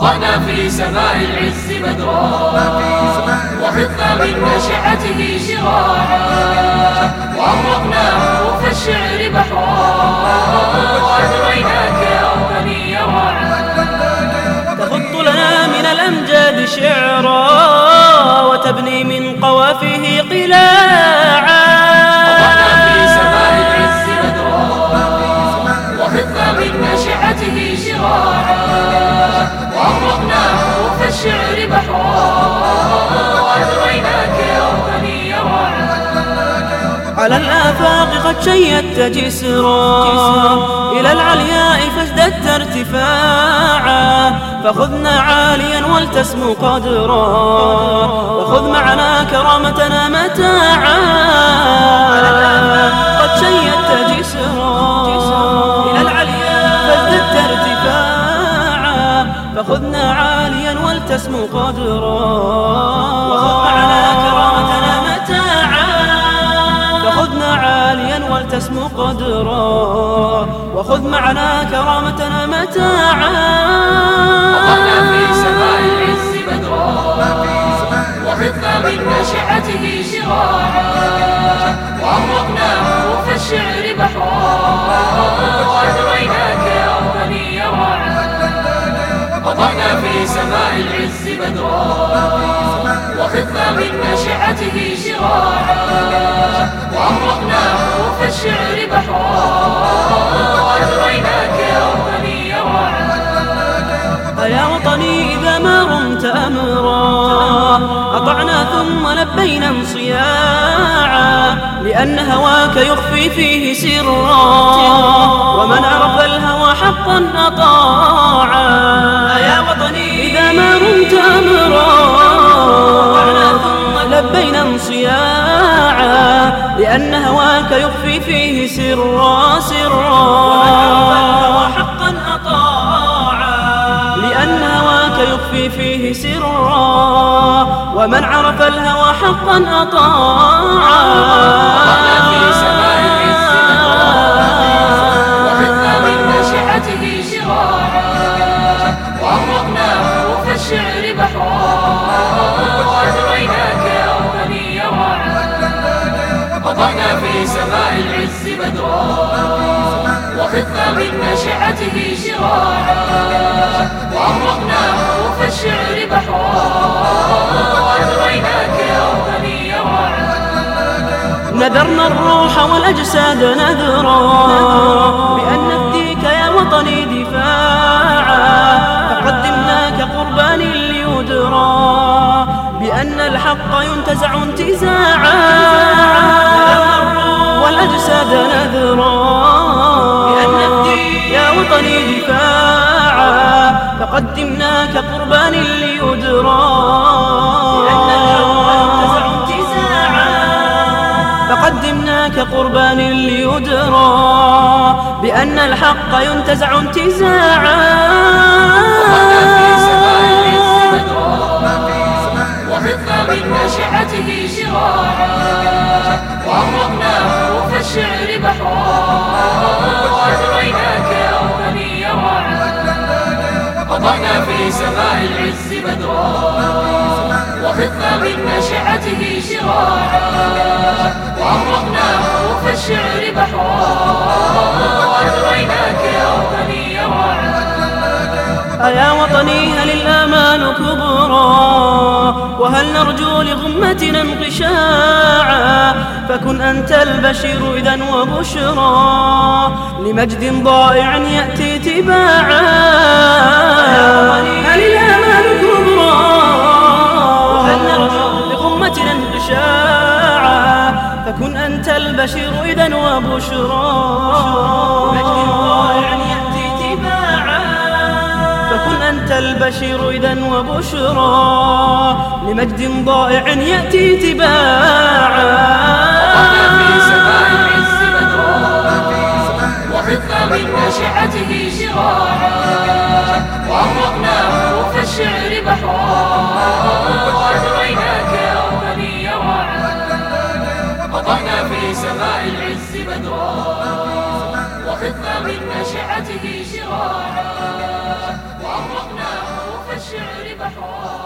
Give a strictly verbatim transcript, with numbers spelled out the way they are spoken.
وضعنا في سماء العز بدرا، وخضنا من نشعته شراعا، وأغرقنا حروف الشعر بحرا، وأجريناك يا وطني راعا. تخط لنا من الأمجاد شعرا، وتبني من قوافيه قلاعا. وضعنا في سماء العز بدرا، وخضنا من نشعته شراعا، وأغرقنا حروف الشعر بحرا، وأجريناك يا وطني راعا. على الآفاق قد شيدت جسرا، إلى العلياء فازددت ارتفاعا، فخذنا عاليا ولتسمو قدرا، وخذ معنا كرامتنا متاعا. على الآفاق قد شيدت جسرا، إلى العلياء فازددت ارتفاعا، فخذنا عاليا ولتسمو قدرا، وخذ معنا كرامتنا متاعا. فخذنا عاليا ولتسمو قدرا، وخذ معنا كرامتنا متاعا. وضعنا في سماء العز بدرا، وخضنا من نشعته شراعا، وأغرقنا حروف الشعر بحرا، وأجريناك يا وطني راعا. وضعنا في سماء العز بدرا، وخضنا من نشعته شراعا، وأغرقنا حروف الشعر بحرا، وأجريناك يا وطني راعا. يا وطني إذا ما رمت أمرا، أطعنا ثم لبينا انصياعا، لأن هواك يخفي فيه سرا، ومن عرف الهوى حقا أطاعا. يا وطني إذا ما رمت أمرا، أطعنا ثم لبينا انصياعا، لأن هواك يخفي فيه سرا سرا، ومن عرف الهوى حقا أطاعا. لأن هواك يخفي فيه سرا، ومن عرف الهوى حقا أطاعا. وضعنا في سماء العز بدرا، وخضنا من نشعته شراعا، وأغرقنا حروف الشعر بحرا، وأجريناك يا وطني راعا. وضعنا في سماء العز بدرا، وخضنا من نشعته شراعا، وأغرقنا حروف الشعر بحرا، وأجريناك يا وطني راعا. نذرنا الروح والأجساد نذرا، بأن نفديك يا وطني دفاعا، فقدمناك قربان ليدرى، بأن الحق ينتزع انتزاعا. والأجساد نذرا، بأن نفديك يا وطني دفاعا، فقدمناك قربان ليدرى، بأن الحق ينتزع انتزاعا. فقدمناك قربان ليدرى، بأن الحق ينتزع انتزاعا. وضعنا في سماء العز بدرا، وخضنا من نشعته شراعا، وأغرقنا حروف الشعر بحرا، وأجريناك يا وطني راعا. وضعنا في سماء العز بدرا، وخضنا من نشعته شراعا، وأغرقنا حروف الشعر بحرا، وأجريناك يا وطني راعا. يا وطني هل الآمال كبرى، وهل نرجو لغمتنا انقشاعا، فكن أنت البشير إذن وبشرى، لمجد ضائع يأتي تباعا. هل الآمال كبرى، وهل نرجو لغمتنا انقشاعا، فكن أنت البشير إذن وبشرى، لمجد ضائع يأتي تباعا. فكن أنت البشير إذن وبشرى، لمجد ضائع يأتي تباعا. وضعنا في سماء العز بدرا، وخضنا من نشعته شراعا، وأغرقنا حروف الشعر بحرا، وأجريناك يا وطني راعا. وضعنا في سماء العز بدرا، وخضنا من نشعته شراعا، وأغرقنا حروف الشعر بحرا.